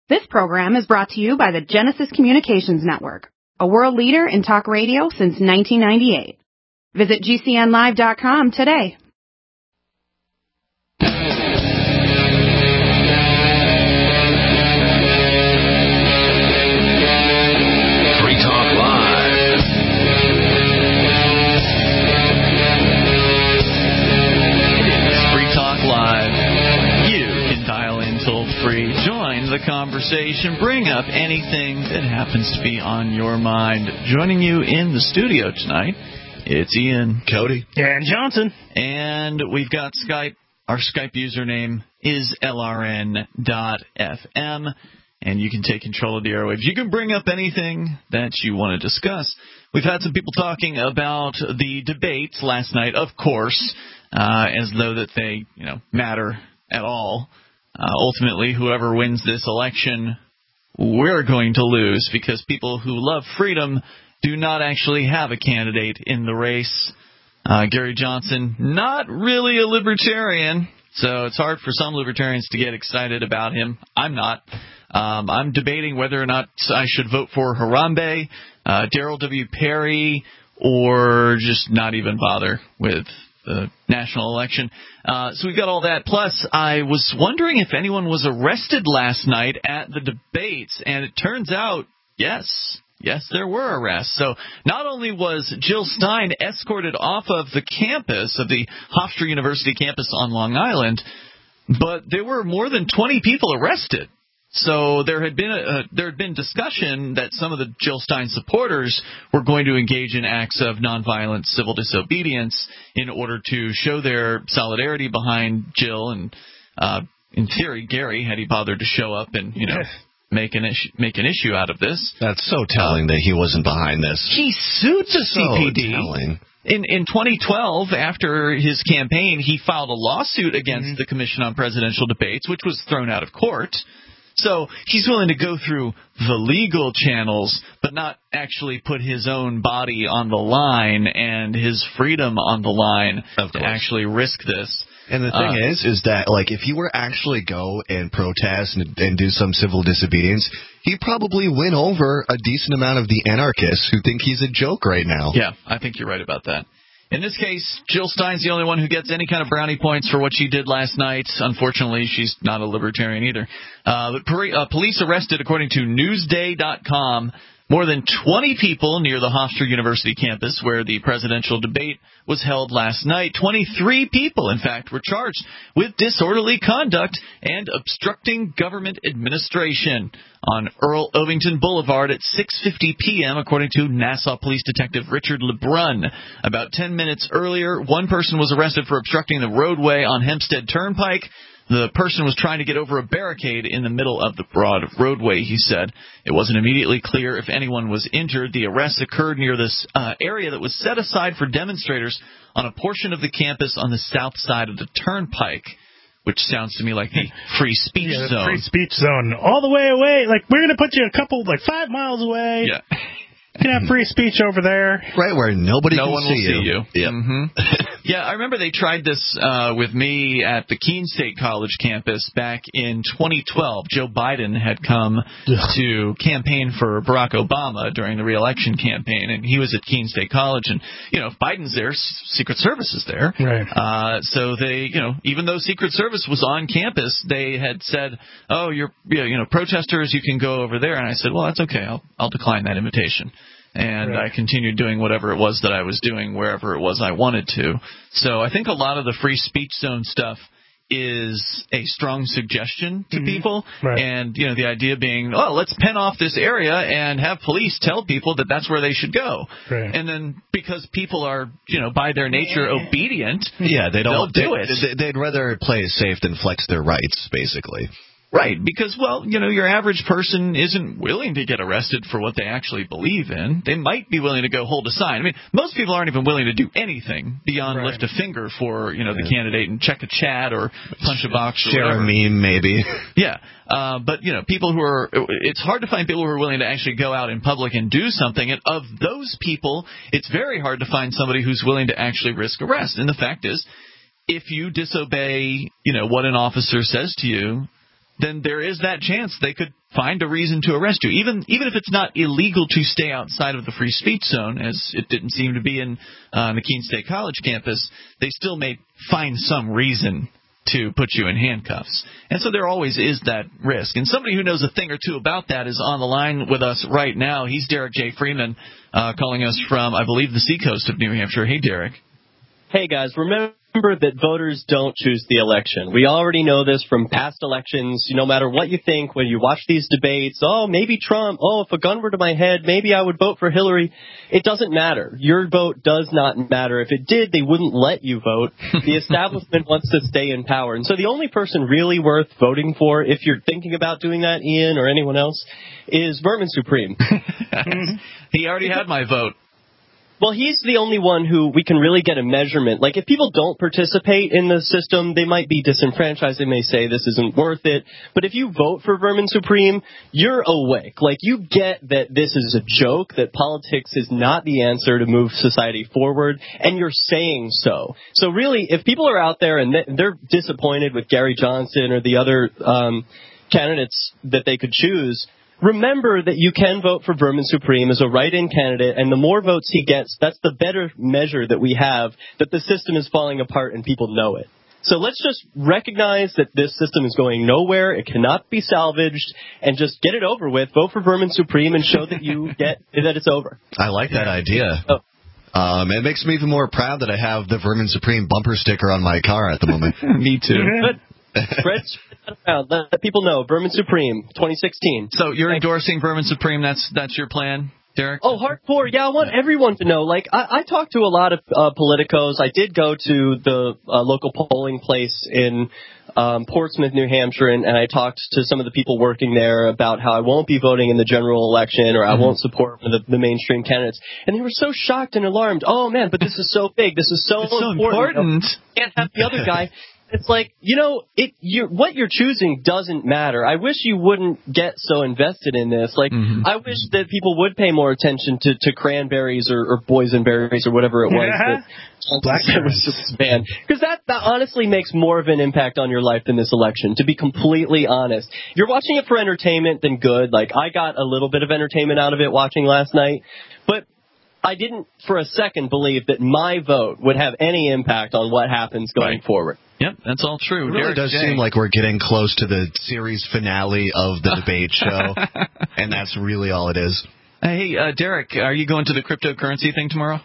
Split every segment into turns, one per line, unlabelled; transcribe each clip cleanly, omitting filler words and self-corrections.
This program is brought to you by the Genesis Communications Network, a world leader in talk radio since 1998. Visit GCNlive.com today.
Free Talk Live.
It's Free Talk Live. You can dial in toll-free, join the conversation, bring up anything that happens to be on your mind. Joining you in the studio tonight, it's Ian,
Cody,
and Johnson.
And we've got Skype. Our Skype username is LRN.FM, and you can take control of the airwaves. You can bring up anything that you want to discuss. We've had some people talking about the debates last night, of course, as though that they matter at all. Ultimately, whoever wins this election, we're going to lose because people who love freedom do not actually have a candidate in the race. Gary Johnson, not really a libertarian, so it's hard for some libertarians to get excited about him. I'm not. I'm debating whether or not I should vote for Harambe, Darrell W. Perry, or just not even bother with the national election. So we've got all that. Plus, I was wondering if anyone was arrested last night at the debates, and it turns out, yes, there were arrests. So not only was Jill Stein escorted off of the campus, of the Hofstra University campus on Long Island, but there were more than 20 people arrested. So there had been discussion that some of the Jill Stein supporters were going to engage in acts of nonviolent civil disobedience in order to show their solidarity behind Jill and, in theory, Gary, had he bothered to show up and make an issue out of this.
That's so telling that he wasn't behind this.
He sued the CPD.
Telling.
In 2012, after his campaign, he filed a lawsuit against the Commission on Presidential Debates, which was thrown out of court. So he's willing to go through the legal channels, but not actually put his own body on the line and his freedom on the line to actually risk this.
And the thing is that, like, if he were to actually go and protest and do some civil disobedience, he'd probably win over a decent amount of the anarchists who think he's a joke right now.
Yeah, I think you're right about that. In this case, Jill Stein's the only one who gets any kind of brownie points for what she did last night. Unfortunately, she's not a libertarian either. Police arrested, according to Newsday.com, more than 20 people near the Hofstra University campus where the presidential debate was held last night. 23 people, in fact, were charged with disorderly conduct and obstructing government administration on Earl Ovington Boulevard at 6:50 p.m., according to Nassau Police Detective Richard LeBrun. About 10 minutes earlier, one person was arrested for obstructing the roadway on Hempstead Turnpike. The person was trying to get over a barricade in the middle of the broad roadway, he said. It wasn't immediately clear if anyone was injured. The arrest occurred near this area that was set aside for demonstrators on a portion of the campus on the south side of the turnpike, which sounds to me like the free speech zone.
The free speech zone. All the way away. Like, we're going to put you 5 miles away.
Yeah.
You can have free speech over there.
Right where no one will see
you.
Yep.
Mm-hmm. Yeah, I remember they tried this with me at the Keene State College campus back in 2012. Joe Biden had come to campaign for Barack Obama during the re-election campaign, and he was at Keene State College. And, if Biden's there, Secret Service is there.
Right.
So they, even though Secret Service was on campus, they had said, oh, you're protesters, you can go over there. And I said, well, that's okay. I'll decline that invitation. And I continued doing whatever it was that I was doing wherever it was I wanted to. So I think a lot of the free speech zone stuff is a strong suggestion to people.
Right.
And, the idea being, let's pen off this area and have police tell people that that's where they should go.
Right.
And then because people are, by their nature obedient,
they'll
do it.
They'd rather play it safe than flex their rights, basically.
Right, because, your average person isn't willing to get arrested for what they actually believe in. They might be willing to go hold a sign. I mean, most people aren't even willing to do anything beyond lift a finger for, the candidate and check a chat or punch a box or
share
whatever.
A meme, maybe.
Yeah, but, people who are – it's hard to find people who are willing to actually go out in public and do something. And of those people, it's very hard to find somebody who's willing to actually risk arrest. And the fact is, if you disobey, what an officer says to you, then there is that chance they could find a reason to arrest you. Even if it's not illegal to stay outside of the free speech zone, as it didn't seem to be in the Keene State College campus, they still may find some reason to put you in handcuffs. And so there always is that risk. And somebody who knows a thing or two about that is on the line with us right now. He's Derek J. Freeman, calling us from, I believe, the seacoast of New Hampshire. Hey, Derek.
Hey, guys, remember that voters don't choose the election. We already know this from past elections. No matter what you think, when you watch these debates, oh, maybe Trump, oh, if a gun were to my head, maybe I would vote for Hillary. It doesn't matter. Your vote does not matter. If it did, they wouldn't let you vote. The establishment wants to stay in power. And so the only person really worth voting for, if you're thinking about doing that, Ian, or anyone else, is Vermin Supreme.
He already had my vote.
Well, he's the only one who we can really get a measurement. Like, if people don't participate in the system, they might be disenfranchised. They may say this isn't worth it. But if you vote for Vermin Supreme, you're awake. Like, you get that this is a joke, that politics is not the answer to move society forward, and you're saying so. So really, if people are out there and they're disappointed with Gary Johnson or the other candidates that they could choose, remember that you can vote for Vermin Supreme as a write-in candidate, and the more votes he gets, that's the better measure that we have that the system is falling apart and people know it. So let's just recognize that this system is going nowhere, it cannot be salvaged, and just get it over with. Vote for Vermin Supreme and show that you get that it's over.
I like that idea.
Oh.
It makes me even more proud that I have the Vermin Supreme bumper sticker on my car at the moment.
Me too.
Good. Spread that around. Let people know. Vermin Supreme, 2016.
So you're endorsing Vermin Supreme. That's your plan, Derek?
Oh, hardcore. Yeah, I want everyone to know. Like, I talked to a lot of politicos. I did go to the local polling place in Portsmouth, New Hampshire, and I talked to some of the people working there about how I won't be voting in the general election, or I won't support the mainstream candidates. And they were so shocked and alarmed. Oh, man, but this is so big. This is so important. You can't have the other guy. It's like, what you're choosing doesn't matter. I wish you wouldn't get so invested in this. Like, I wish that people would pay more attention to cranberries or boysenberries or whatever it was that was banned. Because that honestly makes more of an impact on your life than this election, to be completely honest. If you're watching it for entertainment, then good. Like, I got a little bit of entertainment out of it watching last night. But I didn't for a second believe that my vote would have any impact on what happens going forward.
Yep, that's all true.
It really does seem like we're getting close to the series finale of the debate show, and that's really all it is.
Hey, Derek, are you going to the cryptocurrency thing tomorrow?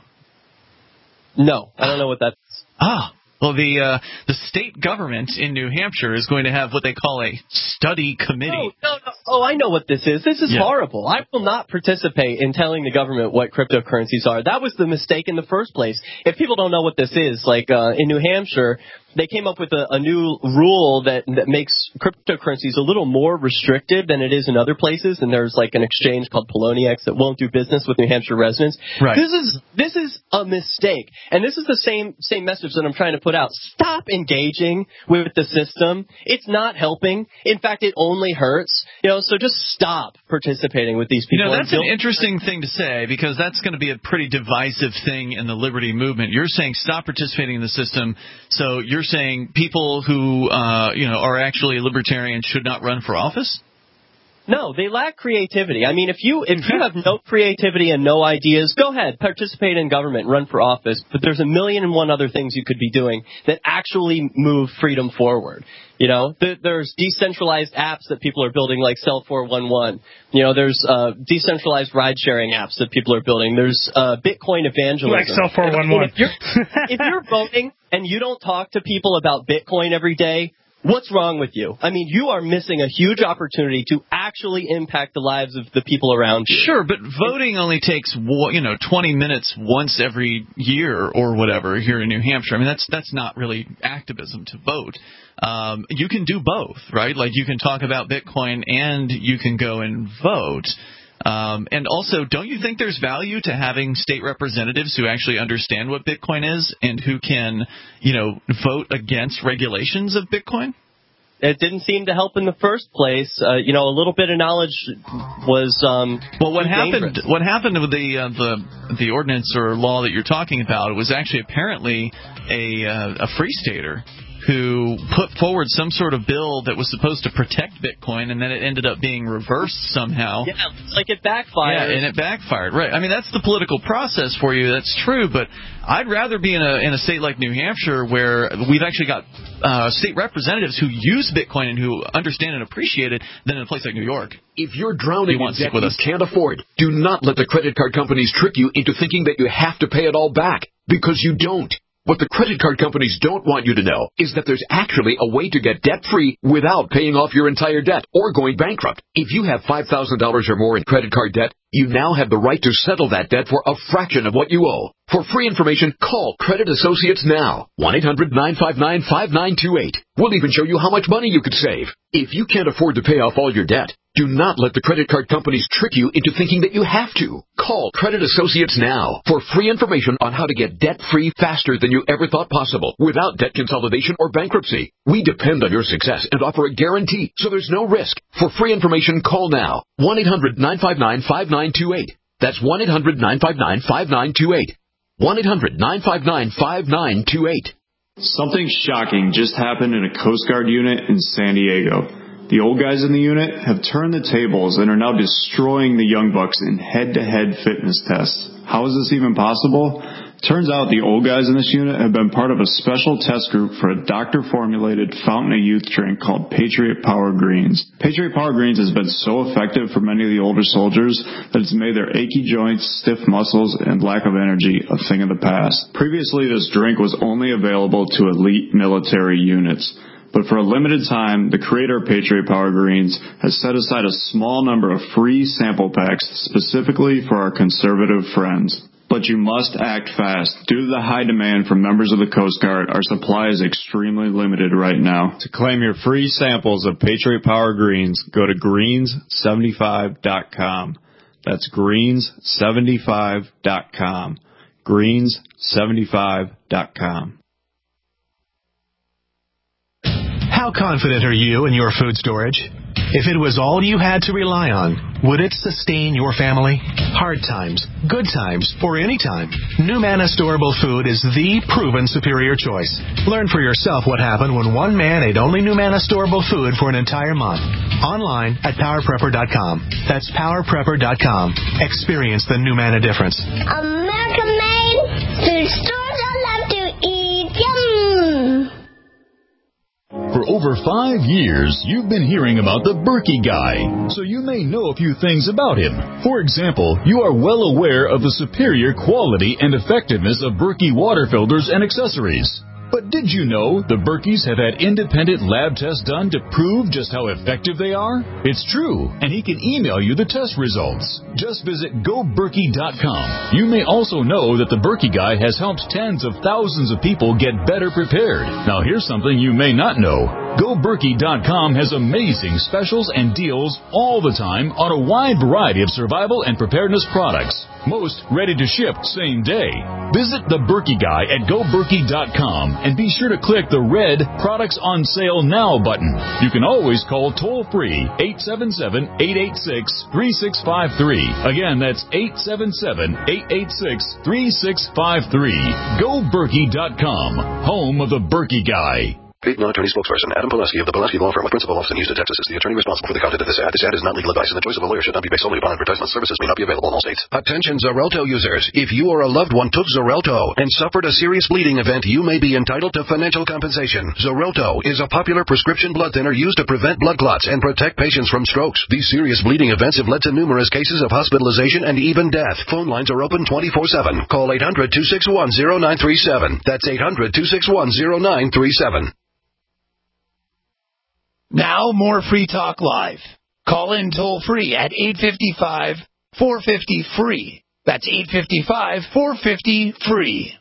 No, I don't know what that's.
Well, the state government in New Hampshire is going to have what they call a study committee.
No. Oh, I know what this is. This is horrible. I will not participate in telling the government what cryptocurrencies are. That was the mistake in the first place. If people don't know what this is, like in New Hampshire, they came up with a new rule that makes cryptocurrencies a little more restricted than it is in other places. And there's like an exchange called Poloniex that won't do business with New Hampshire residents.
Right.
This is a mistake. And this is the same message that I'm trying to put out. Stop engaging with the system. It's not helping. In fact, it only hurts. So just stop participating with these people.
That's an interesting thing to say, because that's going to be a pretty divisive thing in the liberty movement. You're saying stop participating in the system, so you're saying people who are actually libertarians should not run for office?
No, they lack creativity. I mean, if you have no creativity and no ideas, go ahead, participate in government, run for office. But there's 1,000,001 other things you could be doing that actually move freedom forward. There's decentralized apps that people are building, like Cell 411. There's decentralized ride-sharing apps that people are building. There's Bitcoin evangelism.
Like Cell 411.
If you're voting and you don't talk to people about Bitcoin every day, what's wrong with you? I mean, you are missing a huge opportunity to actually impact the lives of the people around you.
Sure, but voting only takes 20 minutes once every year or whatever here in New Hampshire. I mean, that's not really activism to vote. You can do both, right? Like, you can talk about Bitcoin and you can go and vote. And also, don't you think there's value to having state representatives who actually understand what Bitcoin is and who can, vote against regulations of Bitcoin?
It didn't seem to help in the first place. A little bit of knowledge was
well. What happened?
dangerous.
What happened with the ordinance or law that you're talking about? It was actually apparently a free stater who put forward some sort of bill that was supposed to protect Bitcoin, and then it ended up being reversed somehow.
Yeah, like it backfired.
Yeah, and it backfired. Right. I mean, that's the political process for you. That's true, but I'd rather be in a state like New Hampshire where we've actually got state representatives who use Bitcoin and who understand and appreciate it than in a place like New York.
If you're drowning in debt you can't afford, do not let the credit card companies trick you into thinking that you have to pay it all back, because you don't. What the credit card companies don't want you to know is that there's actually a way to get debt-free without paying off your entire debt or going bankrupt. If you have $5,000 or more in credit card debt, you now have the right to settle that debt for a fraction of what you owe. For free information, call Credit Associates now. 1-800-959-5928. We'll even show you how much money you could save. If you can't afford to pay off all your debt, do not let the credit card companies trick you into thinking that you have to. Call Credit Associates now for free information on how to get debt-free faster than you ever thought possible without debt consolidation or bankruptcy. We depend on your success and offer a guarantee, so there's no risk. For free information, call now. 1-800-959-5928. That's 1-800-959-5928. 1-800-959-5928.
Something shocking just happened in a Coast Guard unit in San Diego. The old guys in the unit have turned the tables and are now destroying the young bucks in head-to-head fitness tests. How is this even possible? Turns out the old guys in this unit have been part of a special test group for a doctor-formulated fountain of youth drink called Patriot Power Greens. Patriot Power Greens has been so effective for many of the older soldiers that it's made their achy joints, stiff muscles, and lack of energy a thing of the past. Previously, this drink was only available to elite military units. But for a limited time, the creator of Patriot Power Greens has set aside a small number of free sample packs specifically for our conservative friends. But you must act fast. Due to the high demand from members of the Coast Guard, our supply is extremely limited right now. To claim your free samples of Patriot Power Greens, go to greens75.com. That's greens75.com. greens75.com.
How confident are you in your food storage? If it was all you had to rely on, would it sustain your family? Hard times, good times, or any time, NuManna Storable Food is the proven superior choice. Learn for yourself what happened when one man ate only NuManna Storable Food for an entire month. Online at PowerPrepper.com. That's PowerPrepper.com. Experience the NuManna difference.
American-made food stores I love to eat. Yum!
For over 5 years, you've been hearing about the Berkey Guy, so you may know a few things about him. For example, you are well aware of the superior quality and effectiveness of Berkey water filters and accessories. But did you know the Berkeys have had independent lab tests done to prove just how effective they are? It's true, and he can email you the test results. Just visit GoBerkey.com. You may also know that the Berkey Guy has helped tens of thousands of people get better prepared. Now here's something you may not know. GoBerkey.com has amazing specials and deals all the time on a wide variety of survival and preparedness products. Most ready to ship same day. Visit the Berkey Guy at GoBerkey.com and be sure to click the red Products on Sale Now button. You can always call toll-free 877-886-3653. Again, that's 877-886-3653. GoBerkey.com, home of the Berkey Guy.
Paid non-attorney spokesperson Adam Pileski of the Pileski Law Firm with principal office in Houston, Texas, is the attorney responsible for the content of this ad. This ad is not legal advice, and the choice of a lawyer should not be based solely upon advertisement. Services may not be available in all states.
Attention Xarelto users. If you or a loved one took Xarelto and suffered a serious bleeding event, you may be entitled to financial compensation. Xarelto is a popular prescription blood thinner used to prevent blood clots and protect patients from strokes. These serious bleeding events have led to numerous cases of hospitalization and even death. Phone lines are open 24/7. Call 800-261-0937. That's 800-261-0937.
Now, more Free Talk Live. Call in toll-free at 855-450-FREE. That's 855-450-FREE.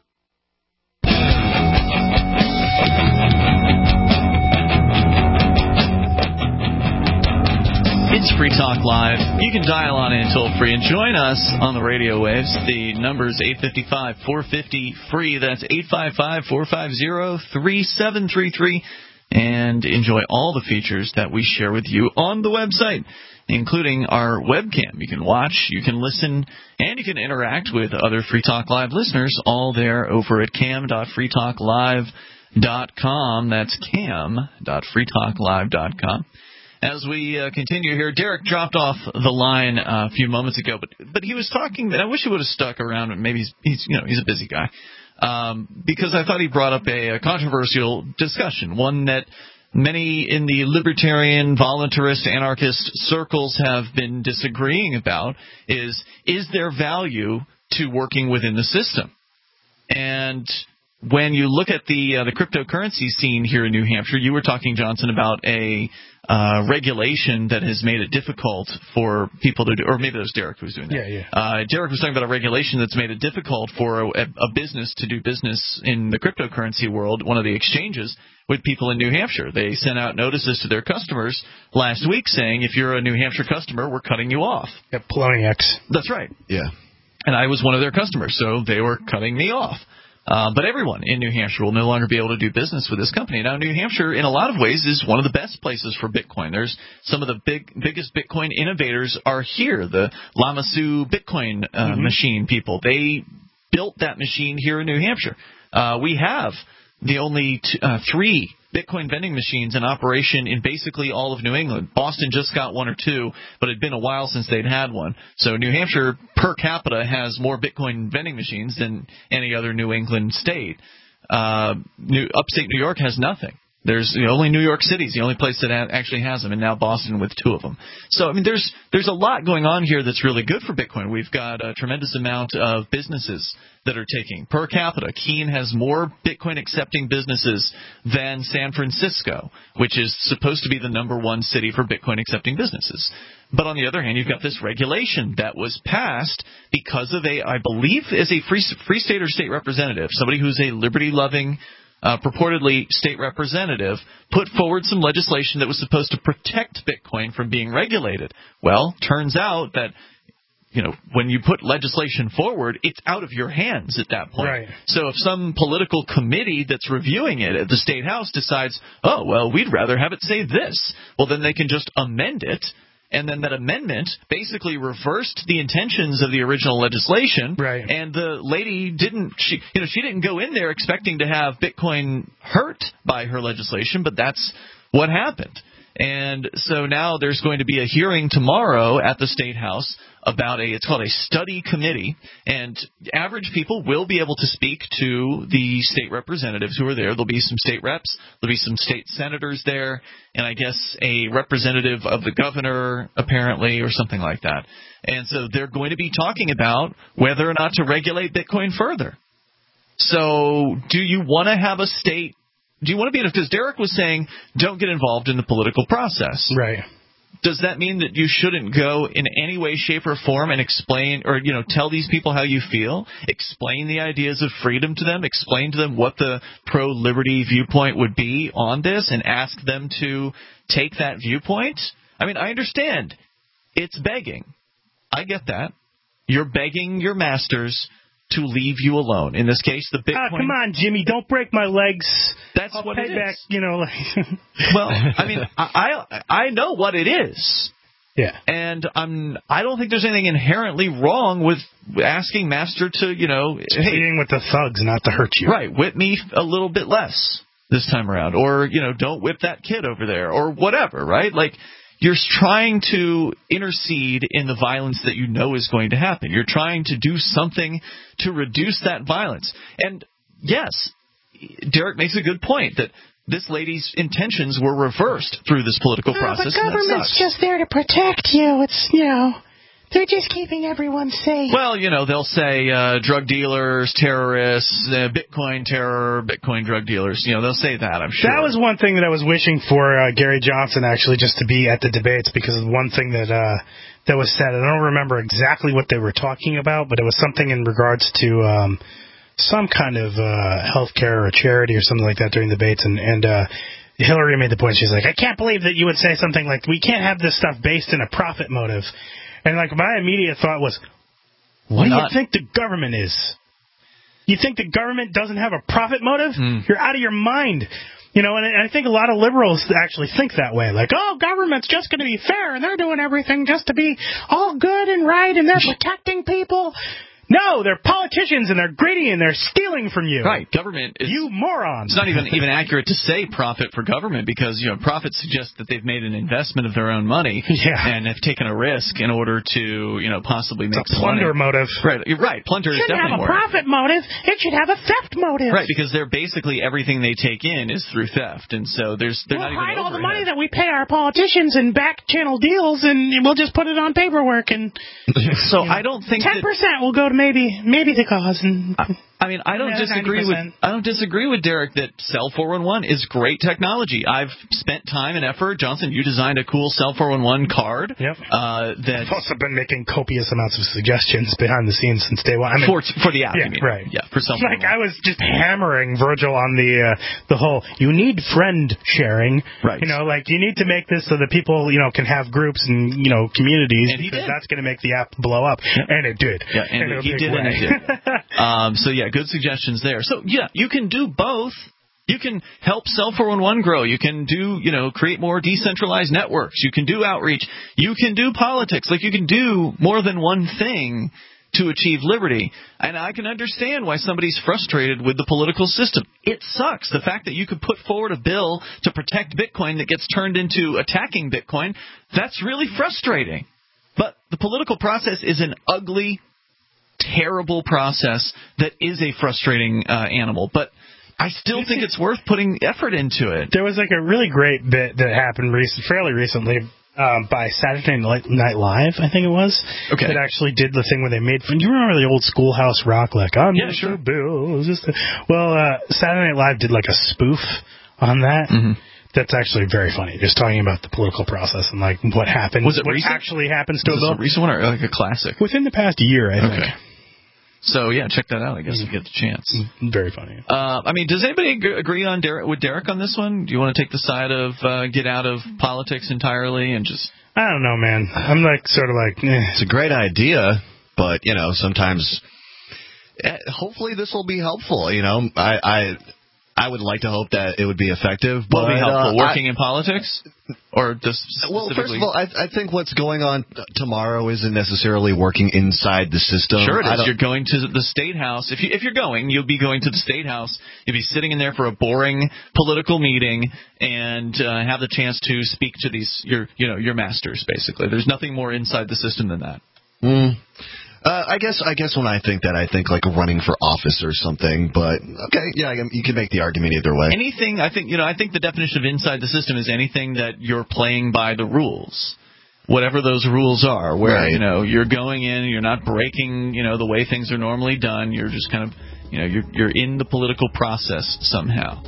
It's Free Talk Live. You can dial on in toll-free and join us on the radio waves. The number is 855-450-FREE. That's 855-450-3733. And enjoy all the features that we share with you on the website, including our webcam. You can watch, you can listen, and you can interact with other Free Talk Live listeners, all there over at cam.freetalklive.com. That's cam.freetalklive.com. As we continue here, Derek dropped off the line a few moments ago, but he was talking. And I wish he would have stuck around. Maybe he's a busy guy, because I thought he brought up a controversial discussion, one that many in the libertarian, voluntarist, anarchist circles have been disagreeing about. Is there value to working within the system? And when you look at the cryptocurrency scene here in New Hampshire, you were talking, Johnson, about a regulation that has made it difficult for people to do, or maybe it was Derek who was doing that.
Yeah.
Derek was talking about a regulation that's made it difficult for a business to do business in the cryptocurrency world, one of the exchanges, with people in New Hampshire. They sent out notices to their customers last week saying, if you're a New Hampshire customer, we're cutting you off.
Yeah, Poloniex.
That's right.
Yeah.
And I was one of their customers, so they were cutting me off. But everyone in New Hampshire will no longer be able to do business with this company. Now, New Hampshire, in a lot of ways, is one of the best places for Bitcoin. There's some of the biggest Bitcoin innovators are here. The Lamassu Bitcoin machine people, they built that machine here in New Hampshire. We have the only 3 Bitcoin vending machines in operation in basically all of New England. Boston just got 1 or 2, but it had been a while since they'd had one. So New Hampshire, per capita, has more Bitcoin vending machines than any other New England state. Upstate New York has nothing. There's only New York City is the only place that actually has them, and now Boston with 2 of them. So, I mean, there's a lot going on here that's really good for Bitcoin. We've got a tremendous amount of businesses that are taking. Per capita, Keene has more Bitcoin-accepting businesses than San Francisco, which is supposed to be the #1 city for Bitcoin-accepting businesses. But on the other hand, you've got this regulation that was passed because of I believe, is a free state or state representative, somebody who's a liberty-loving purportedly state representative, put forward some legislation that was supposed to protect Bitcoin from being regulated. Well, turns out that, when you put legislation forward, it's out of your hands at that point.
Right.
So if some political committee that's reviewing it at the State House decides, oh, well, we'd rather have it say this, well, then they can just amend it. And then that amendment basically reversed the intentions of the original legislation.
Right.
And the lady she didn't go in there expecting to have Bitcoin hurt by her legislation, but that's what happened. And so now there's going to be a hearing tomorrow at the State House about it's called a study committee, and average people will be able to speak to the state representatives who are there. There'll be some state reps, there'll be some state senators there, and I guess a representative of the governor, apparently, or something like that. And so they're going to be talking about whether or not to regulate Bitcoin further. So do you want to have a state? Do you want to be in it? Because Derek was saying, don't get involved in the political process.
Right.
Does that mean that you shouldn't go in any way, shape, or form and explain or, tell these people how you feel? Explain the ideas of freedom to them? Explain to them what the pro-liberty viewpoint would be on this and ask them to take that viewpoint? I mean, I understand. It's begging. I get that. You're begging your masters to leave you alone. In this case, the Bitcoin...
come on, Jimmy, don't break my legs.
That's
I'll
what
pay
it
back,
is. Well, I mean, I know what it is.
Yeah.
And I don't think there's anything inherently wrong with asking Master to,
pleading with the thugs not to hurt you.
Right. Whip me a little bit less this time around. Or, don't whip that kid over there. Or whatever, right? Like, you're trying to intercede in the violence that you know is going to happen. You're trying to do something to reduce that violence. And, yes, Derek makes a good point that this lady's intentions were reversed through this political process.
The government's just there to protect you. It's, they're just keeping everyone safe.
Well, they'll say drug dealers, terrorists, Bitcoin terror, Bitcoin drug dealers. They'll say that, I'm sure.
That was one thing that I was wishing for Gary Johnson, actually, just to be at the debates, because of one thing that was said. I don't remember exactly what they were talking about, but it was something in regards to some kind of healthcare or charity or something like that during the debates, and Hillary made the point. She's like, I can't believe that you would say something like, we can't have this stuff based in a profit motive. And, my immediate thought was, what do you think the government is? You think the government doesn't have a profit motive? You're out of your mind. And I think a lot of liberals actually think that way. Like, government's just going to be fair, and they're doing everything just to be all good and right, and they're protecting people. No, they're politicians and they're greedy and they're stealing from you.
Right. Government is...
You morons.
It's not even accurate to say profit for government because, profit suggests that they've made an investment of their own money and have taken a risk in order to, possibly make
some money. It's a plunder motive.
Right. You're right. Plunder is definitely more.
It shouldn't have a profit motive. It should have a theft motive.
Right, because they're basically everything they take in is through theft. And so they're not even
hide all the money that we pay our politicians in back channel deals and we'll just put it on paperwork and
so I don't think
10% will go to maybe the cause and
I don't disagree with Derek that Cell 411 is great technology. I've spent time and effort. Johnson, you designed a cool Cell 411 card.
Yep. I've also been making copious amounts of suggestions behind the scenes since day one.
For the app, you mean?
Right.
Yeah, for Cell 411.
I was just hammering Virgil on the whole, you need friend sharing.
Right.
You need to make this so that people, can have groups and, communities.
And
because that's going to make the app blow up. Yeah. And it did.
Yeah, and he did, and it did. So, yeah, good suggestions there. So, yeah, you can do both. You can help Cell 411 grow. You can do, create more decentralized networks. You can do outreach. You can do politics. You can do more than one thing to achieve liberty. And I can understand why somebody's frustrated with the political system. It sucks. The fact that you could put forward a bill to protect Bitcoin that gets turned into attacking Bitcoin, that's really frustrating. But the political process is an ugly, terrible process that is a frustrating animal. But I still think it's worth putting effort into it.
There was a really great bit that happened fairly recently by Saturday Night Live, I think it was.
Okay.
That actually did the thing where they made fun. Do you remember the old Schoolhouse Rock?
Yeah, sure.
Bill. Saturday Night Live did a spoof on that.
Mm-hmm.
That's actually very funny. Just talking about the political process and what happened.
Was it
what
recent?
Actually happens to a bill.
Was it a recent one or a classic?
Within the past year, I think.
Okay. So, yeah, check that out, I guess, if you get the chance.
Very funny.
Does anybody agree with Derek on this one? Do you want to take the side of get out of politics entirely and just...
I don't know, man. I'm
It's a great idea, but, sometimes... Hopefully this will be helpful, I would like to hope that it would be effective.
Will it be helpful? Working in politics? Or just
Well, first of all, I think what's going on tomorrow isn't necessarily working inside the system.
Sure it is. You're going to the State House. If you're going, you'll be going to the State House. You'll be sitting in there for a boring political meeting and have the chance to speak to your masters, basically. There's nothing more inside the system than that.
I guess when I think running for office or something, but okay, yeah, you can make the argument either way.
Anything, I think the definition of inside the system is anything that you're playing by the rules, whatever those rules are, where,
right.
You're going in, you're not breaking, the way things are normally done, you're just kind of, you're in the political process somehow.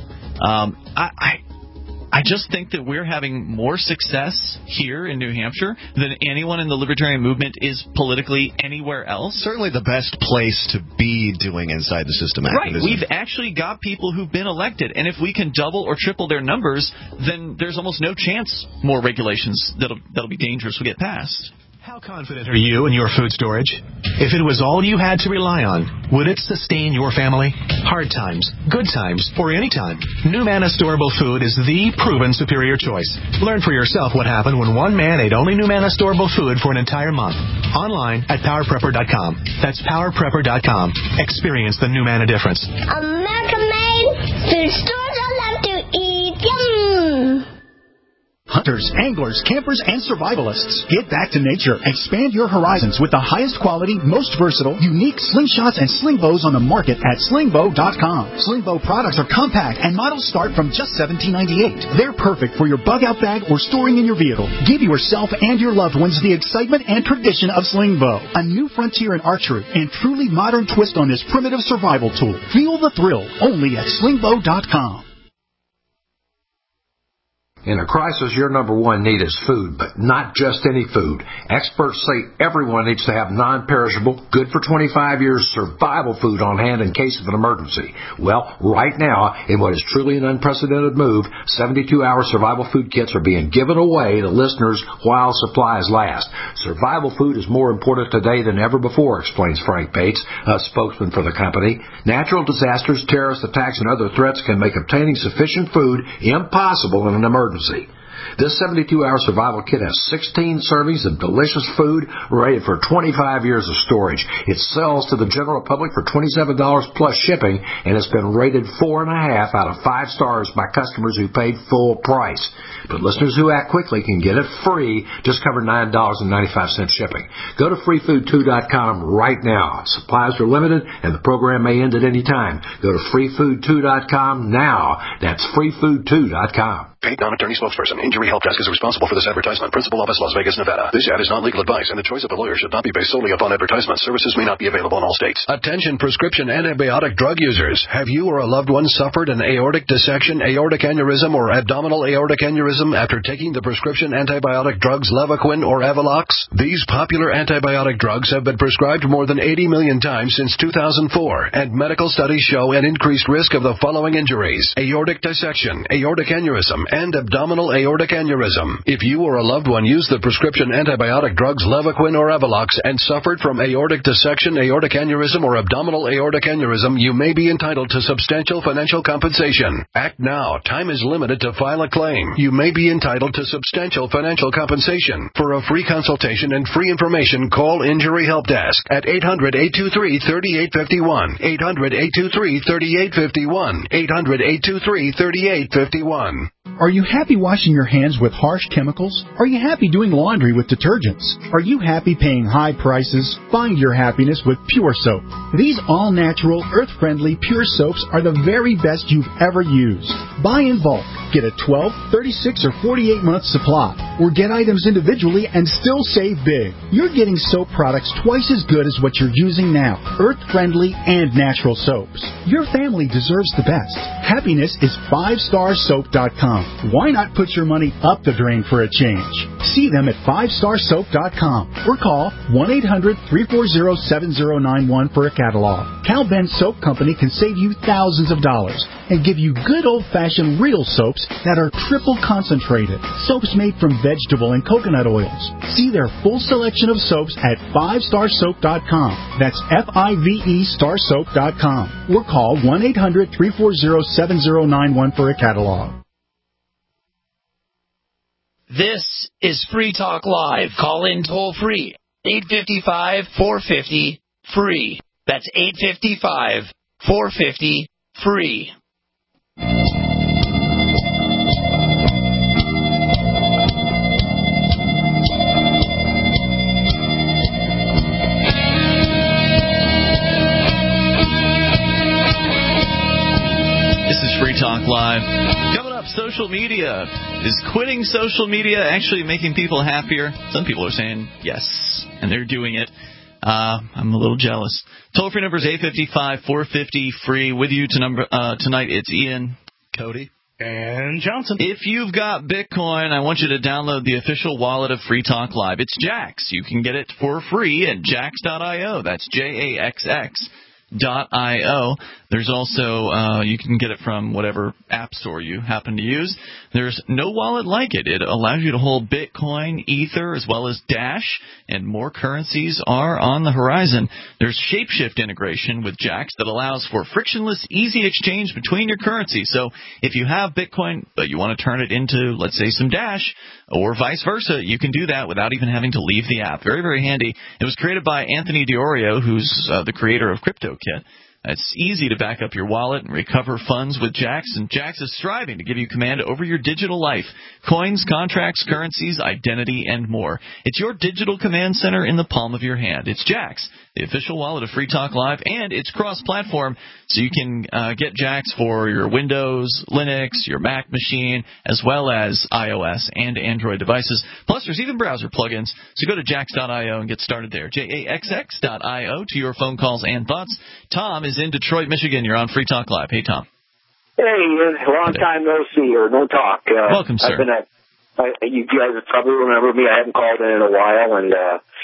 I just think that we're having more success here in New Hampshire than anyone in the libertarian movement is politically anywhere else.
Certainly the best place to be doing inside the system activism.
Right. We've actually got people who've been elected, and if we can double or triple their numbers, then there's almost no chance more regulations that'll be dangerous will get passed.
How confident are you in your food storage? If it was all you had to rely on, would it sustain your family? Hard times, good times, or any time, New Manna Storable Food is the proven superior choice. Learn for yourself what happened when one man ate only New Manna Storable Food for an entire month. Online at PowerPrepper.com. That's PowerPrepper.com. Experience the New Manna difference.
American-made food stores I love to eat. Yum!
Hunters, anglers, campers, and survivalists. Get back to nature. Expand your horizons with the highest quality, most versatile, unique slingshots and sling bows on the market at slingbow.com. Slingbow products are compact and models start from just $17.98. They're perfect for your bug-out bag or storing in your vehicle. Give yourself and your loved ones the excitement and tradition of Slingbow, a new frontier in archery and truly modern twist on this primitive survival tool. Feel the thrill only at slingbow.com.
In a crisis, your number one need is food, but not just any food. Experts say everyone needs to have non-perishable, good for 25 years survival food on hand in case of an emergency. Well, right now, in what is truly an unprecedented move, 72-hour survival food kits are being given away to listeners while supplies last. Survival food is more important today than ever before, explains Frank Bates, a spokesman for the company. Natural disasters, terrorist attacks, and other threats can make obtaining sufficient food impossible in an emergency. This 72-hour survival kit has 16 servings of delicious food rated for 25 years of storage. It sells to the general public for $27 plus shipping, and it's been rated 4.5 out of 5 stars by customers who paid full price. But listeners who act quickly can get it free. Just cover $9.95 shipping. Go to freefood2.com right now. Supplies are limited, and the program may end at any time. Go to freefood2.com now. That's freefood2.com.
Paid non-attorney spokesperson. Injury Help Desk is responsible for this advertisement. Principal office, Las Vegas, Nevada. This ad is not legal advice, and the choice of a lawyer should not be based solely upon advertisement. Services may not be available in all states. Attention prescription antibiotic drug users. Have you or a loved one suffered an aortic dissection, aortic aneurysm, or abdominal aortic aneurysm after taking the prescription antibiotic drugs Levaquin or Avelox? These popular antibiotic drugs have been prescribed more than 80 million times since 2004, and medical studies show an increased risk of the following injuries: aortic dissection, aortic aneurysm, and abdominal aortic aneurysm. If you or a loved one used the prescription antibiotic drugs Levaquin or Avelox and suffered from aortic dissection, aortic aneurysm, or abdominal aortic aneurysm, you may be entitled to substantial financial compensation. Act now. Time is limited to file a claim. You may be entitled to substantial financial compensation. For a free consultation and free information, call Injury Help Desk at 800-823-3851. 800-823-3851. 800-823-3851.
Are you happy washing your hands with harsh chemicals? Are you happy doing laundry with detergents? Are you happy paying high prices? Find your happiness with Pure Soap. These all-natural, earth-friendly Pure Soaps are the very best you've ever used. Buy in bulk. Get a 12, 36, or 48-month supply. Or get items individually and still save big. You're getting soap products twice as good as what you're using now. Earth-friendly and natural soaps. Your family deserves the best. Happiness is 5starsoap.com. Why not put your money up the drain for a change? See them at 5starsoap.com or call 1-800-340-7091 for a catalog. Cal Ben Soap Company can save you thousands of dollars and give you good old-fashioned real soaps that are triple concentrated. Soaps made from vegetable and coconut oils. See their full selection of soaps at 5starsoap.com. That's F-I-V-E starsoap.com or call 1-800-340-7091 for a catalog.
This is Free Talk Live. Call in toll free. 855-450-FREE. That's 855-450-FREE.
This is Free Talk Live. Coming up, social media. Is quitting social media actually making people happier? Some people are saying yes, and they're doing it. I'm a little jealous. Toll-free number is 855-450-FREE. With you tonight, it's Ian,
Cody, and Johnson.
If you've got Bitcoin, I want you to download the official wallet of Free Talk Live. It's Jaxx. You can get it for free at jaxx.io. That's JAXX.io. There's also, you can get it from whatever app store you happen to use. There's no wallet like it. It allows you to hold Bitcoin, Ether, as well as Dash, and more currencies are on the horizon. There's Shapeshift integration with Jaxx that allows for frictionless, easy exchange between your currencies. So if you have Bitcoin, but you want to turn it into, let's say, some Dash, or vice versa, you can do that without even having to leave the app. Very, very handy. It was created by Anthony Diorio, who's the creator of CryptoKit. It's easy to back up your wallet and recover funds with Jaxx, and Jaxx is striving to give you command over your digital life. Coins, contracts, currencies, identity, and more. It's your digital command center in the palm of your hand. It's Jaxx, the official wallet of Free Talk Live, and it's cross-platform, so you can get Jaxx for your Windows, Linux, your Mac machine, as well as iOS and Android devices. Plus, there's even browser plugins, so go to jaxx.io and get started there. JAXX.io to your phone calls and thoughts. Tom is in Detroit, Michigan. You're on Free Talk Live. Hey, Tom.
Hey, long time no see or no talk.
Welcome, sir.
You guys probably remember me. I haven't called in a while, and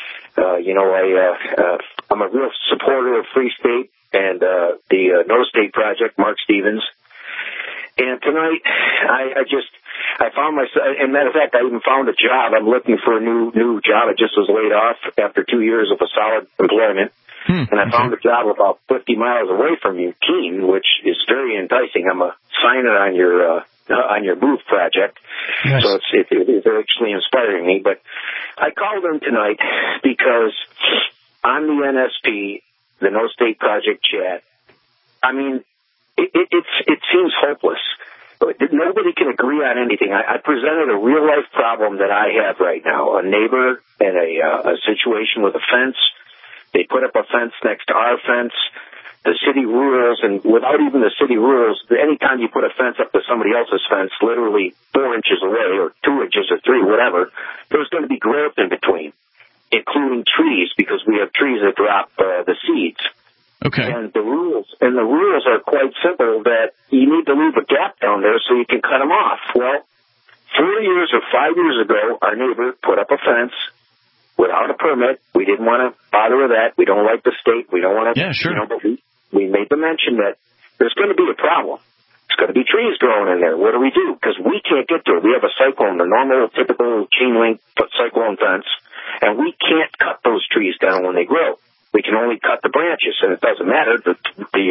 I'm a real supporter of Free State and the No State Project, Mark Stevens. And tonight, I found myself, and matter of fact, I even found a job. I'm looking for a new job. I just was laid off after 2 years of a solid employment. And I found a job about 50 miles away from you, Keene, which is very enticing. I'm a signer on your on your booth project.
Yes.
So it's actually inspiring me. But I called them tonight because on the NSP, the No State Project chat, I mean, it seems hopeless. Nobody can agree on anything. I presented a real-life problem that I have right now, a neighbor and a situation with a fence. They put up a fence next to our fence. The city rules, and without even the city rules, anytime you put a fence up to somebody else's fence, literally 4 inches away or 2 inches or 3, whatever, there's going to be growth in between, including trees, because we have trees that drop the seeds.
Okay.
And the rules are quite simple, that you need to leave a gap down there so you can cut them off. Well, 4 years or 5 years ago, our neighbor put up a fence without a permit. We didn't want to bother with that. We don't like the state. We don't want to.
Yeah, sure.
But we made the mention that there's going to be a problem. There's going to be trees growing in there. What do we do? Because we can't get to it. We have a cyclone, the normal, typical chain link cyclone fence, and we can't cut those trees down when they grow. We can only cut the branches, and it doesn't matter. The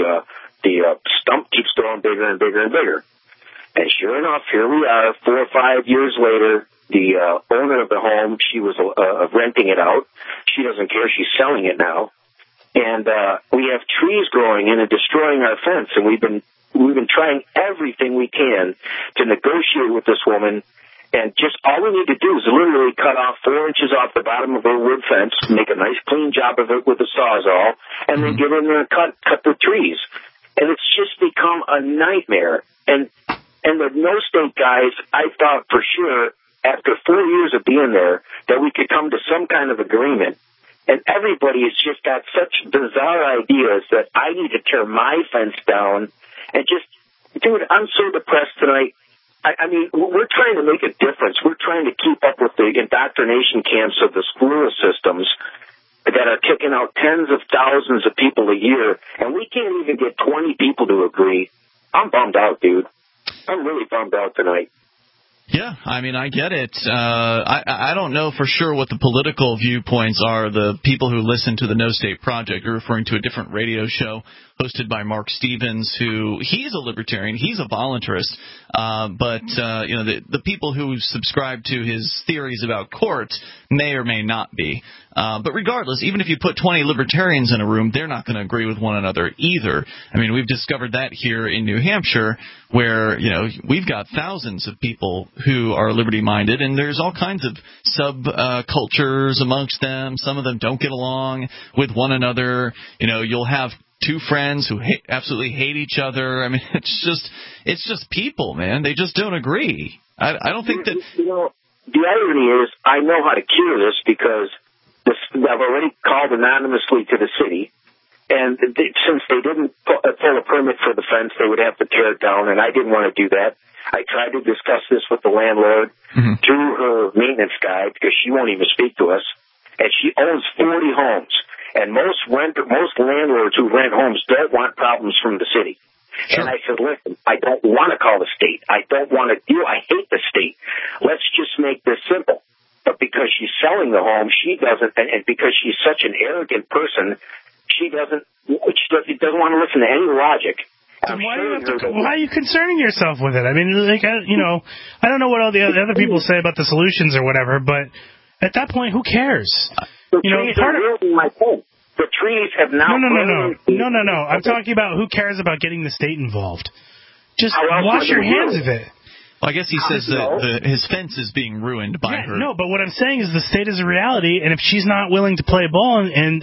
stump keeps growing bigger and bigger and bigger. And sure enough, here we are, 4 or 5 years later. The owner of the home, she was renting it out. She doesn't care. She's selling it now. And we have trees growing in and destroying our fence. And we've been trying everything we can to negotiate with this woman. And just all we need to do is literally cut off 4 inches off the bottom of her wood fence, make a nice clean job of it with a Sawzall, and then get in there and cut the trees. And it's just become a nightmare. And the No State guys, I thought for sure, after 4 years of being there, that we could come to some kind of agreement. And everybody has just got such bizarre ideas that I need to tear my fence down. And just, dude, I'm so depressed tonight. I mean, we're trying to make a difference. We're trying to keep up with the indoctrination camps of the school systems that are kicking out tens of thousands of people a year. And we can't even get 20 people to agree. I'm bummed out, dude. I'm really bummed out tonight.
Yeah, I mean, I get it. I don't know for sure what the political viewpoints are. The people who listen to the No State Project are referring to a different radio show hosted by Mark Stevens, who he's a libertarian, he's a voluntarist, but you know, the people who subscribe to his theories about courts may or may not be. But regardless, even if you put 20 libertarians in a room, they're not going to agree with one another either. I mean, we've discovered that here in New Hampshire, where, you know, we've got thousands of people who are liberty-minded, and there's all kinds of subcultures amongst them. Some of them don't get along with one another. You know, you'll have two friends who absolutely hate each other. I mean, it's just people, man. They just don't agree. I don't think that.
You know, the irony is, I know how to cure this because I've already called anonymously to the city, and since they didn't pull a permit for the fence, they would have to tear it down, and I didn't want to do that. I tried to discuss this with the landlord through her maintenance guy because she won't even speak to us, and she owns 40 homes. And most landlords who rent homes don't want problems from the city. Sure. And I said, listen, I don't want to call the state. I don't want to I hate the state. Let's just make this simple. But because she's selling the home, she doesn't, and because she's such an arrogant person, she doesn't want to listen to any logic.
Why are you concerning yourself with it? I mean, like, I don't know what all the other people say about the solutions or whatever, but at that point, who cares?
The trees are ruining my home. The trees have now...
No. I'm talking about who cares about getting the state involved. Just wash your hands of it.
Well, I guess he says that his fence is being ruined by her.
No, but what I'm saying is the state is a reality, and if she's not willing to play ball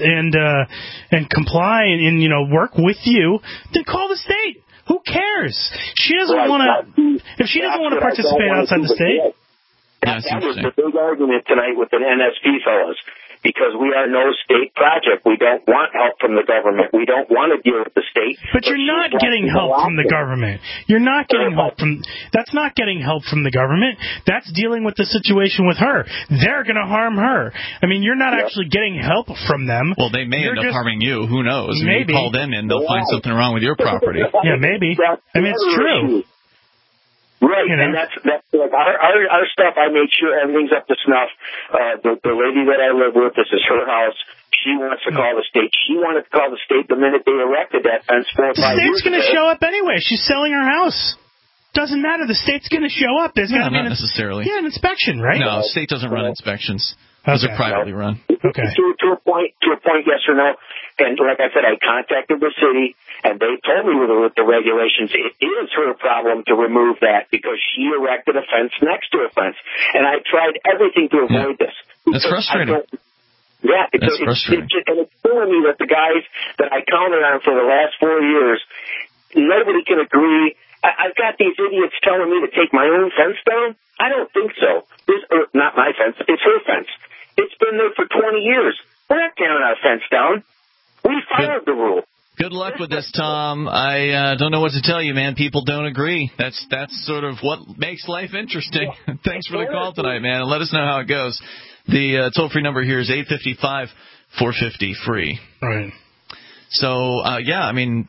and comply and work with you, then call the state. Who cares? She doesn't want to... If she doesn't want to participate outside the state...
That was the big argument tonight with the NSP fellas. Because we are no state project. We don't want help from the government. We don't want to deal with the state.
But you're not getting help from the government. You're not getting help from... That's not getting help from the government. That's dealing with the situation with her. They're going to harm her. I mean, you're not actually getting help from them.
Well, they may end up harming you. Who knows?
Maybe.
You call them in, they'll find something wrong with your property.
Yeah, maybe. I mean, it's true.
Right, and that's like our stuff. I made sure everything's up to snuff. The lady that I live with, this is her house. She wants to call the state. She wanted to call the state the minute they erected that fence 4 or 5 years ago.
The state's going to show up anyway. She's selling her house. Doesn't matter. The state's going to show up. There's got to be
not necessarily.
An inspection, right?
No, the state doesn't run inspections. Those are privately run.
Okay. To a point, yes or no. And like I said, I contacted the city, and they told me with the regulations, it is her problem to remove that because she erected a fence next to a fence. And I tried everything to avoid this.
That's frustrating.
It's frustrating. And it's killing me that the guys that I counted on for the last 4 years, nobody can agree. I've got these idiots telling me to take my own fence down. I don't think so. Not my fence. It's her fence. It's been there for 20 years. We're not tearing our fence down. We followed the rule.
Good luck with this, Tom. I don't know what to tell you, man. People don't agree. That's sort of what makes life interesting. Thanks for the call tonight, man. And let us know how it goes. The toll-free number here is 855-450-FREE.
Right.
So, I mean,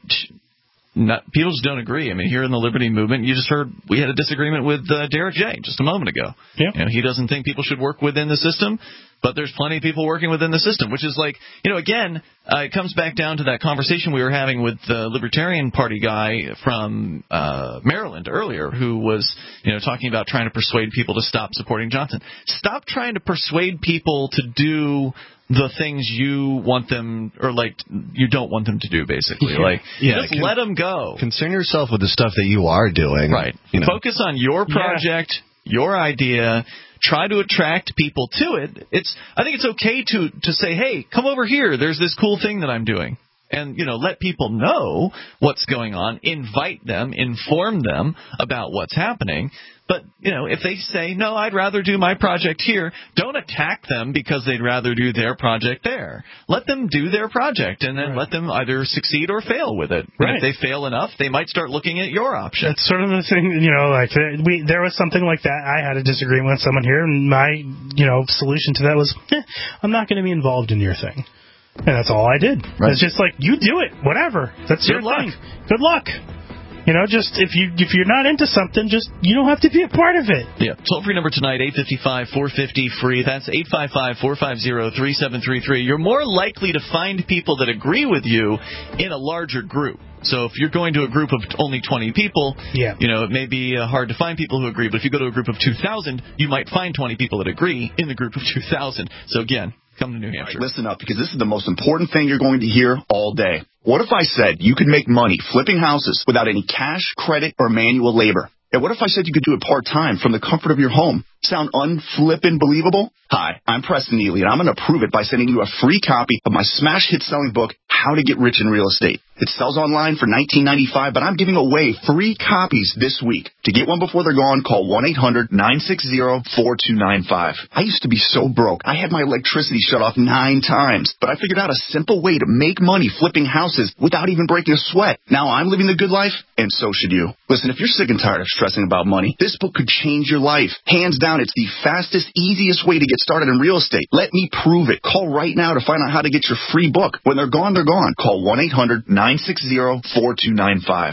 people just don't agree. I mean, here in the Liberty Movement, you just heard we had a disagreement with Derek J. just a moment ago.
Yeah.
He doesn't think people should work within the system, but there's plenty of people working within the system, which is like, again, it comes back down to that conversation we were having with the Libertarian Party guy from Maryland earlier, who was, talking about trying to persuade people to stop supporting Johnson. Stop trying to persuade people to do the things you want them, or you don't want them to do, basically. Just let them go.
Concern yourself with the stuff that you are doing.
Right. Focus on your project, your idea. Try to attract people to it. I think it's okay to say, hey, come over here. There's this cool thing that I'm doing. And, let people know what's going on. Invite them. Inform them about what's happening. But, if they say, no, I'd rather do my project here, don't attack them because they'd rather do their project there. Let them do their project, and then let them either succeed or fail with it.
Right.
And if they fail enough, they might start looking at your option.
That's sort of the thing, there was something like that. I had a disagreement with someone here, and my, solution to that was, I'm not going to be involved in your thing. And that's all I did. Right. It's just like, you do it, whatever. That's your thing. Good luck. Just if you're not into something, you don't have to be a part of it.
Yeah. Toll-free number tonight, 855-450-FREE. That's 855-450-3733. You're more likely to find people that agree with you in a larger group. So if you're going to a group of only 20 people, it may be hard to find people who agree. But if you go to a group of 2,000, you might find 20 people that agree in the group of 2,000. So again, come to New Hampshire.
Right, listen up, because this is the most important thing you're going to hear all day. What if I said you could make money flipping houses without any cash, credit, or manual labor? And what if I said you could do it part-time from the comfort of your home? Sound unflippin' believable? Hi, I'm Preston Neely, and I'm going to prove it by sending you a free copy of my smash hit selling book, How to Get Rich in Real Estate. It sells online for $19.95, but I'm giving away free copies this week. To get one before they're gone, call 1-800-960-4295. I used to be so broke. I had my electricity shut off 9 times, but I figured out a simple way to make money flipping houses without even breaking a sweat. Now I'm living the good life, and so should you. Listen, if you're sick and tired of stressing about money, this book could change your life. Hands down, it's the fastest, easiest way to get started in real estate. Let me prove it. Call right now to find out how to get your free book. When they're gone, they're gone. Call 1-800-960-4295.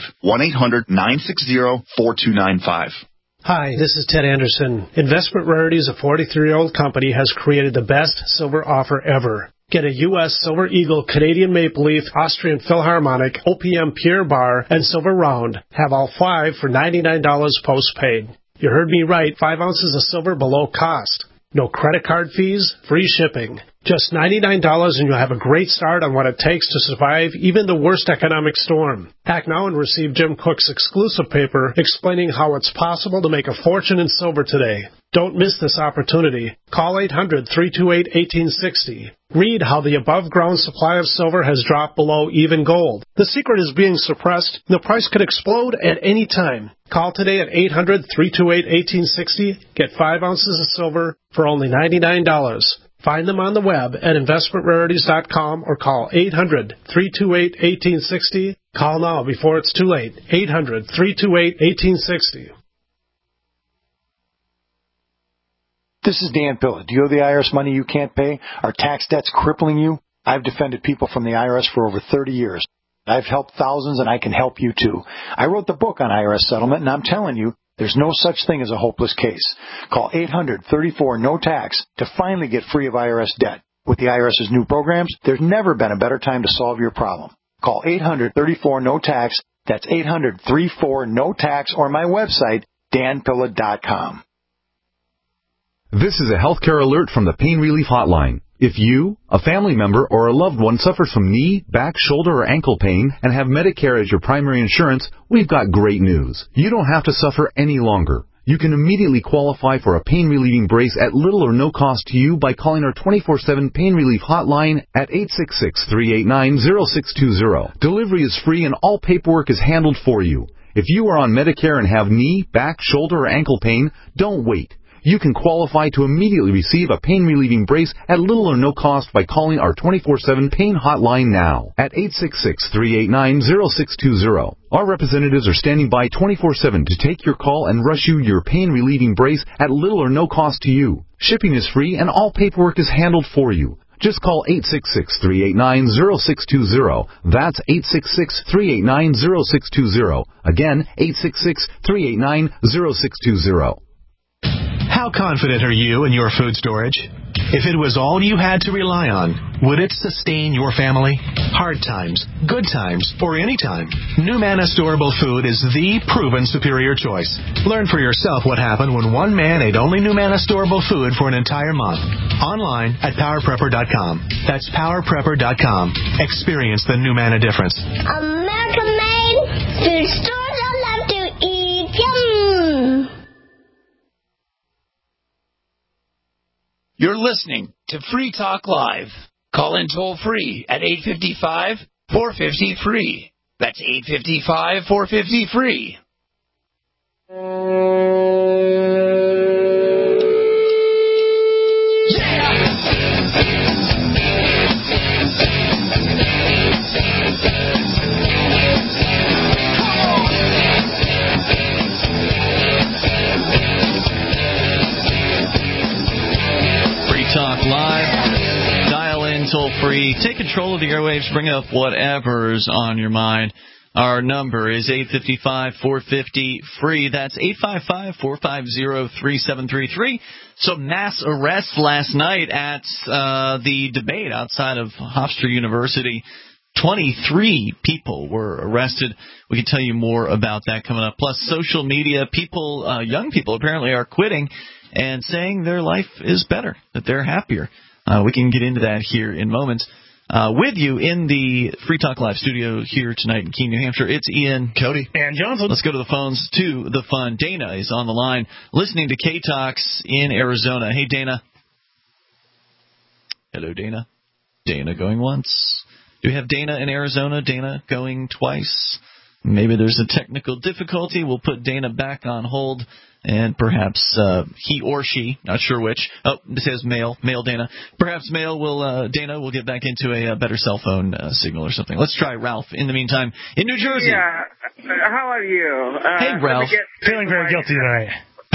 1-800-960-4295.
Hi, this is Ted Anderson. Investment Rarities, a 43-year-old company, has created the best silver offer ever. Get a U.S. Silver Eagle, Canadian Maple Leaf, Austrian Philharmonic, OPM Pure Bar, and Silver Round. Have all 5 for $99 post-paid. You heard me right, 5 ounces of silver below cost. No credit card fees, free shipping. Just $99 and you'll have a great start on what it takes to survive even the worst economic storm. Act now and receive Jim Cook's exclusive paper explaining how it's possible to make a fortune in silver today. Don't miss this opportunity. Call 800-328-1860. Read how the above-ground supply of silver has dropped below even gold. The secret is being suppressed. The price could explode at any time. Call today at 800-328-1860. Get 5 ounces of silver for only $99. Find them on the web at investmentrarities.com or call 800-328-1860. Call now before it's too late. 800-328-1860.
This is Dan Pilla. Do you owe the IRS money you can't pay? Are tax debts crippling you? I've defended people from the IRS for over 30 years. I've helped thousands, and I can help you too. I wrote the book on IRS settlement, and I'm telling you, there's no such thing as a hopeless case. Call 800-34-NO-TAX to finally get free of IRS debt. With the IRS's new programs, there's never been a better time to solve your problem. Call 800-34-NO-TAX That's 800-34-NO-TAX or my website, danpilla.com.
This is a healthcare alert from the Pain Relief Hotline. If you, a family member, or a loved one suffers from knee, back, shoulder, or ankle pain and have Medicare as your primary insurance, we've got great news. You don't have to suffer any longer. You can immediately qualify for a pain-relieving brace at little or no cost to you by calling our 24/7 Pain Relief Hotline at 866-389-0620. Delivery is free and all paperwork is handled for you. If you are on Medicare and have knee, back, shoulder, or ankle pain, don't wait. You can qualify to immediately receive a pain-relieving brace at little or no cost by calling our 24/7 Pain Hotline now at 866-389-0620. Our representatives are standing by 24/7 to take your call and rush you your pain-relieving brace at little or no cost to you. Shipping is free and all paperwork is handled for you. Just call 866-389-0620. That's 866-389-0620. Again, 866-389-0620.
How confident are you in your food storage? If it was all you had to rely on, would it sustain your family? Hard times, good times, or any time, New Manna Storable Food is the proven superior choice. Learn for yourself what happened when one man ate only New Manna Storable Food for an entire month. Online at PowerPrepper.com. That's PowerPrepper.com. Experience the New Manna difference.
American made food stores I love to eat. Yum!
You're listening to Free Talk Live. Call in toll-free at 855-450-FREE. That's 855-450-FREE.
Talk Live. Dial in toll free. Take control of the airwaves. Bring up whatever's on your mind. Our number is 855-450-FREE. That's 855-450-3733. So mass arrests last night at the debate outside of Hofstra University. 23 people were arrested. We can tell you more about that coming up. Plus, social media, people, young people apparently are quitting and saying their life is better, that they're happier. We can get into that here in moments. With you in the Free Talk Live studio here tonight in Keene, New Hampshire, it's Ian,
Cody, and Johnson.
Let's go to the phones to the fun. Dana is on the line, listening to K-Talks in Arizona. Hey, Dana. Hello, Dana. Dana going once. Do we have Dana in Arizona? Dana going twice. Maybe there's a technical difficulty. We'll put Dana back on hold, and perhaps he or she, not sure which. Oh, this says male Dana. Perhaps Dana will get back into a better cell phone signal or something. Let's try Ralph in the meantime in New Jersey.
Yeah, how are you?
Hey, Ralph.
Feeling very guilty tonight.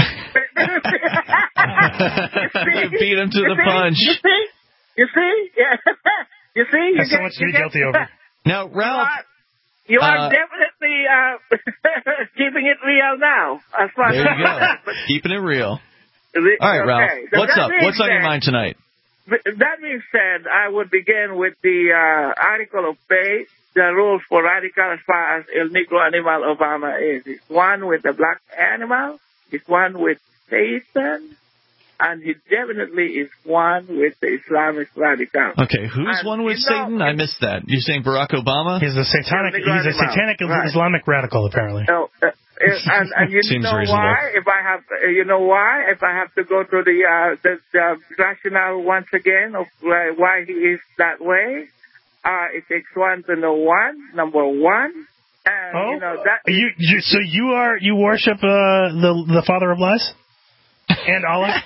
Beat him to the punch.
You see? Yeah. You see?
That's so much to be guilty over.
Now, Ralph.
You are definitely keeping it real now.
There you go. Keeping it real. All right, Ralph. What's up? What's on your mind tonight?
That being said, I would begin with the article of faith, the rules for radical as far as El Negro Animal Obama is. It's one with the black animal. It's one with Satan. And he definitely is one with the Islamic radical.
Okay, who's one with Satan? I missed that. You're saying Barack Obama?
He's a satanic Islamic radical, apparently.
And you
Seems
know
reasonable.
why? If I have to go through the rationale once again of why he is that way, it takes one to know one. Number one. And,
you worship the father of lies? And Allah?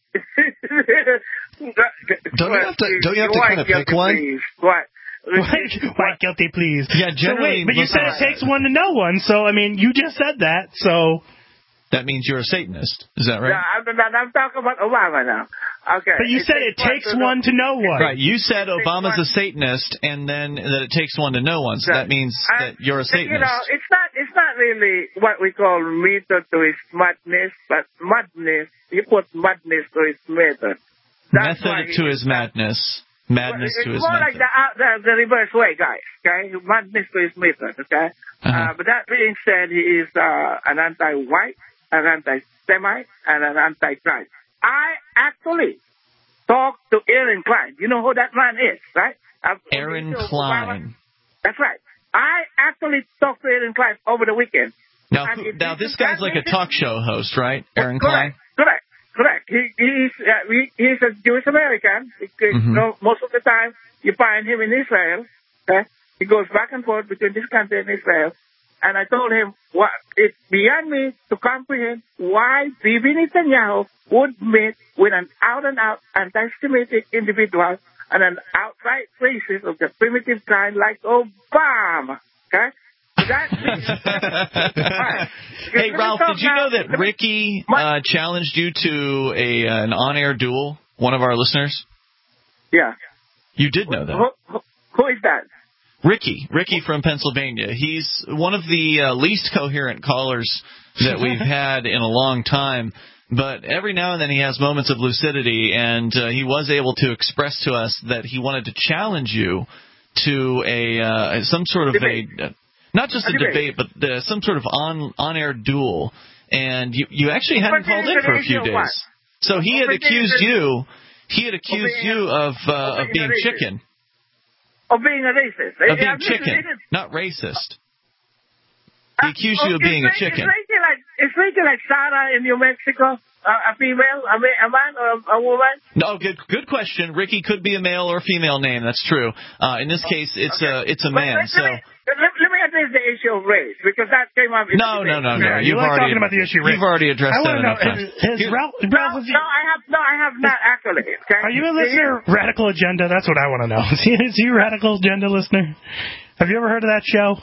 Don't you have to kind of pick one?
What?
White guilty, please.
Yeah, generally.
But you said it takes one to know one, so, I mean, you just said that, so.
That means you're a Satanist. Is that right?
Yeah, I'm talking about Obama now. Okay.
But you said it takes one to know one.
Right. You said Obama's a Satanist, and then that it takes one to know one. So that means that you're a Satanist.
You know, it's not really what we call method to his madness, but madness. You put madness to his method.
Method to his madness. Madness to his method.
It's more like the reverse way, guys. Okay, madness to his method. Okay, But that being said, he is an anti-white, an anti-Semite, and an anti-tribe. I actually talked to Aaron Klein. You know who that man is, right?
Aaron Klein.
That's right. I actually talked to Aaron Klein over the weekend.
Now this guy's like a talk show host, right? Aaron Klein?
Correct. He's a Jewish American. Most of the time, you find him in Israel. Okay? He goes back and forth between this country and Israel. And I told him, it's beyond me to comprehend why Bibi Netanyahu would meet with an out-and-out anti-Semitic individual and an outright racist of the primitive kind like Obama. Okay?
Hey, Ralph, did you know that Ricky challenged you to an on-air duel, one of our listeners?
Yeah.
You did know that.
Who is that?
Ricky from Pennsylvania. He's one of the least coherent callers that we've had in a long time. But every now and then he has moments of lucidity, and he was able to express to us that he wanted to challenge you to some sort of not just a debate, but some sort of on-air duel. And you actually hadn't called in for a few days. So he had accused you. He had accused you of being chicken.
Of being a racist.
Of being chicken, not racist. He accused you of being a chicken.
Is Ricky like Sarah in New Mexico? A female, a man, or a woman?
No, good question. Ricky could be a male or female name. That's true. In this case, it's a man.
Let me address the issue of race, because that came up.
No. You've already
talking about the issue of race.
You've already addressed that enough times.
I have not actually. Okay?
Are you a listener? Radical Agenda. That's what I want to know. Is he a Radical Agenda listener? Have you ever heard of that show?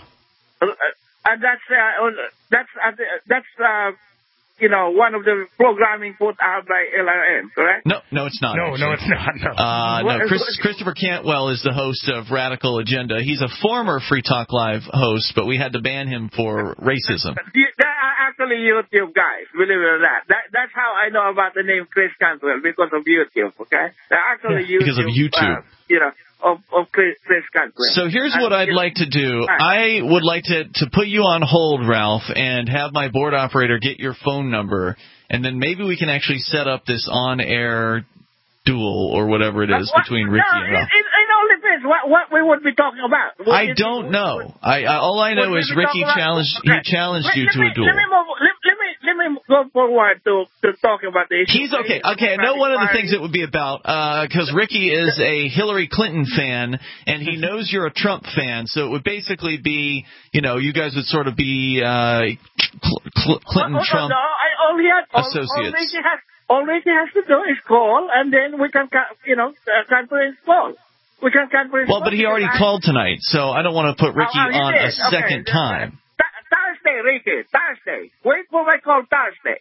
That's one of the programming put out by LRN, correct?
No, it's not.
No, it's not.
No. Christopher Cantwell is the host of Radical Agenda. He's a former Free Talk Live host, but we had to ban him for racism.
There are actually YouTube guys, believe it or not. That's how I know about the name Chris Cantwell, because of YouTube, okay? They're actually
because of YouTube.
Of Chris Cantwell.
So here's what I'd like to do. I would like to put you on hold, Ralph, and have my board operator get your phone number, and then maybe we can actually set up this on-air duel or whatever it is between Ricky and Ralph.
It all depends what we would be talking about.
I don't know. All I know is Ricky challenged you to a duel.
Let me go forward to talking about the issue.
He's okay. I know one of the things it would be about, because Ricky is a Hillary Clinton fan, and he knows you're a Trump fan, so it would basically be, you guys would sort of be Clinton-Trump associates.
All Ricky has to do is call, and then we can, conference call. We can conference call.
Well, but he already called tonight, so I don't want to put Ricky on a second time.
Thursday, Ricky. Thursday. Wait for my call Thursday.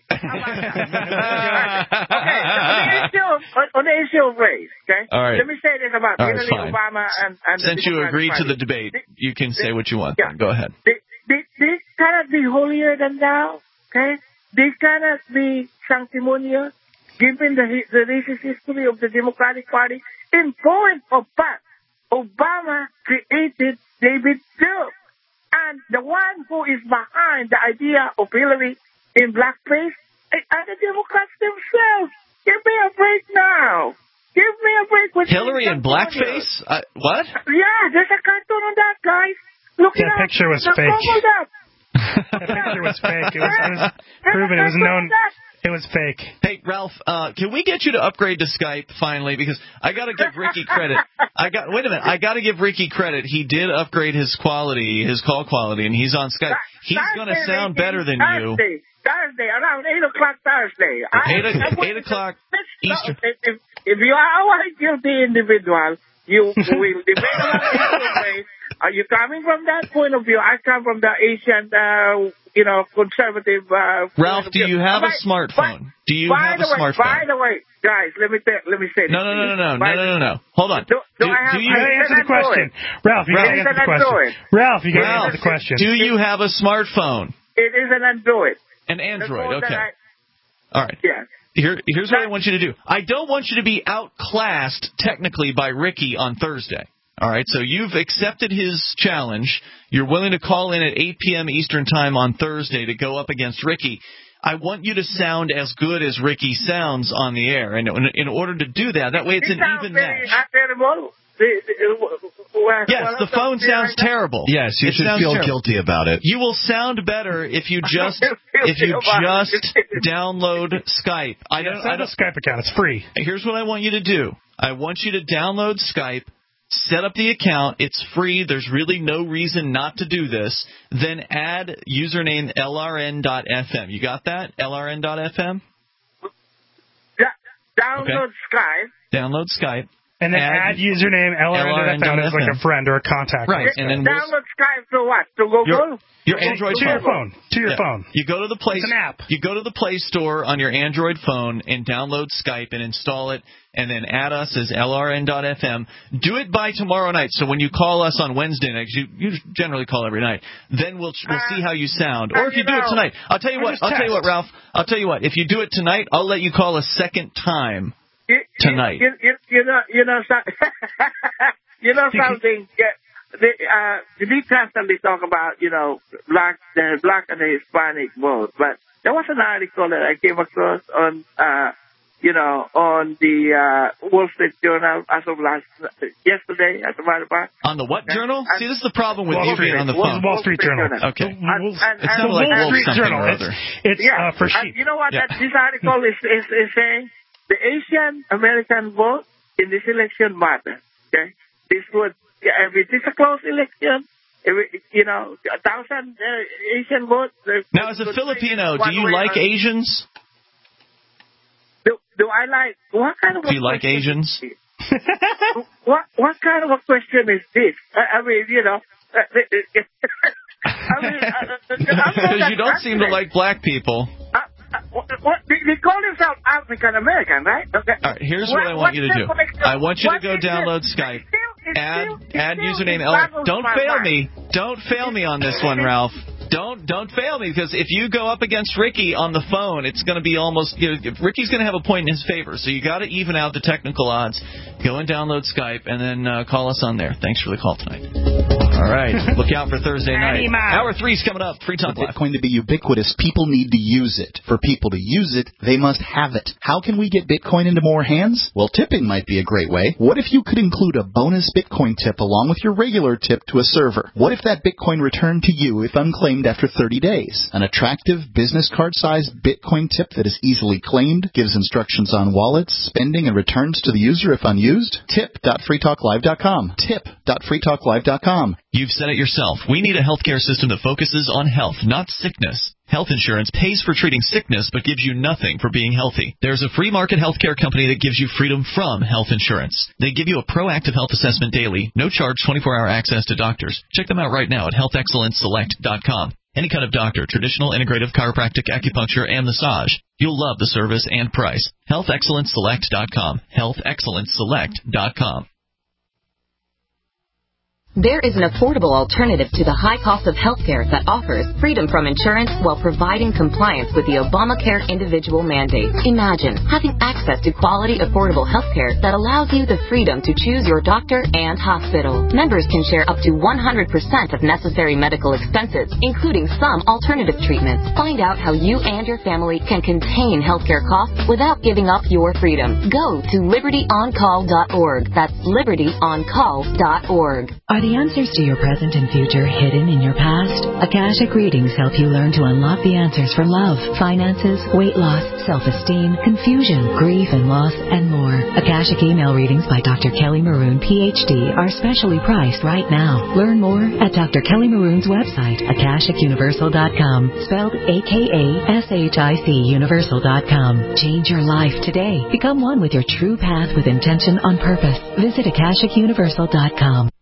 On the issue of race, okay?
All right.
Let me say this about Hillary, Obama, and
since you agreed to the debate, you can say what you want.
Yeah.
Go ahead.
They cannot be holier than thou, okay? They cannot be sanctimonious, given the racist history of the Democratic Party. In point of fact, Obama created David Duke. And the one who is behind the idea of Hillary in blackface are the Democrats themselves. Give me a break now. Give me a break with
Hillary in blackface? What?
Yeah, there's a cartoon on that, guys. Look it up.
That picture was fake. That picture was fake. It was proven. It was known. It was fake.
Hey, Ralph, can we get you to upgrade to Skype finally? Because I got to give Ricky credit. Wait a minute. I got to give Ricky credit. He did upgrade his quality, his call quality, and he's on Skype. He's going to sound better than you.
Thursday, around 8 o'clock Thursday.
8 o'clock Eastern.
If you are a guilty individual, you will debate on the way. Are you coming from that point of view? I come from the Asian, conservative.
Ralph, do you have a smartphone? Do you have a smartphone?
By the way, guys, let me say this.
No. Hold on.
Do you
answer the question? Ralph, you got to answer the question. Ralph, you got to answer the question.
Do you have a smartphone?
It is an Android.
An Android, okay. All right.
Yeah.
Here's what I want you to do. I don't want you to be outclassed technically by Ricky on Thursday. All right, so you've accepted his challenge. You're willing to call in at 8 p.m. Eastern Time on Thursday to go up against Ricky. I want you to sound as good as Ricky sounds on the air. And in order to do that, that way it's an even match. Yes, the phone sounds terrible.
Yes, you should feel guilty about it.
You will sound better if you just download Skype. I don't
a Skype account. It's free.
Here's what I want you to do. I want you to download Skype, set up the account. It's free. There's really no reason not to do this. Then add username LRN.FM. You got that? LRN.FM?
Download Skype.
Download Skype.
And then add username LRN.FM as like a friend or a contact.
Right. And then
download Skype to what? To Google?
Your Android phone.
To your phone.
You go to the Play.
It's an app.
You go to the Play Store on your Android phone and download Skype and install it, and then add us as LRN.FM. Do it by tomorrow night. So when you call us on Wednesday night, you generally call every night, then we'll see how you sound. Or if you do it tonight, I'll tell you what, Ralph. I'll tell you what. If you do it tonight, I'll let you call a second time tonight.
You know something. The New Testament they talk about, the black and the Hispanic both. But there was an article that I came across on, on the Wall Street Journal as of yesterday, as a matter of fact.
On the what journal? See, this is the problem with you being on the phone.
Wall Street Journal.
Okay.
It
sounded like Wall Street Journal.
It's for sheep.
You know what this article is saying? The Asian American vote in this election matters. Okay, this would if it is a close election, 1,000 Asian votes.
Now, as a Filipino, do you like Asians?
Do I like what kind of?
Do you like Asians?
What kind of a question is this? I mean,
because you don't seem to like black people.
They call themselves African American, right? Okay.
All right, here's what I want you to do. I want you to go download Skype. Add username L. Don't fail me. Don't fail me on this one, Ralph. Don't fail me, because if you go up against Ricky on the phone, it's going to be almost Ricky's going to have a point in his favor. So you got to even out the technical odds. Go and download Skype and then call us on there. Thanks for the call tonight. All right, look out for Thursday night. Hour 3's coming up. Free Talk Live.
For Bitcoin to be ubiquitous, people need to use it. For people to use it, they must have it. How can we get Bitcoin into more hands? Well, tipping might be a great way. What if you could include a bonus Bitcoin tip along with your regular tip to a server? What if that Bitcoin returned to you if unclaimed after 30 days? An attractive business card-sized Bitcoin tip that is easily claimed, gives instructions on wallets, spending, and returns to the user if unused? Tip.freetalklive.com. Tip.freetalklive.com.
You've said it yourself. We need a healthcare system that focuses on health, not sickness. Health insurance pays for treating sickness but gives you nothing for being healthy. There's a free market healthcare company that gives you freedom from health insurance. They give you a proactive health assessment daily, no charge 24-hour access to doctors. Check them out right now at healthexcellenceselect.com. Any kind of doctor, traditional, integrative, chiropractic, acupuncture, and massage. You'll love the service and price. healthexcellenceselect.com. healthexcellenceselect.com.
There is an affordable alternative to the high cost of healthcare that offers freedom from insurance while providing compliance with the Obamacare individual mandate. Imagine having access to quality, affordable healthcare that allows you the freedom to choose your doctor and hospital. Members can share up to 100% of necessary medical expenses, including some alternative treatments. Find out how you and your family can contain healthcare costs without giving up your freedom. Go to libertyoncall.org. That's libertyoncall.org.
Are the answers to your present and future hidden in your past? Akashic readings help you learn to unlock the answers for love, finances, weight loss, self-esteem, confusion, grief and loss, and more. Akashic email readings by Dr. Kelly Maroon, Ph.D. are specially priced right now. Learn more at Dr. Kelly Maroon's website, AkashicUniversal.com, spelled AKASHIC Universal.com. Change your life today. Become one with your true path with intention on purpose. Visit AkashicUniversal.com.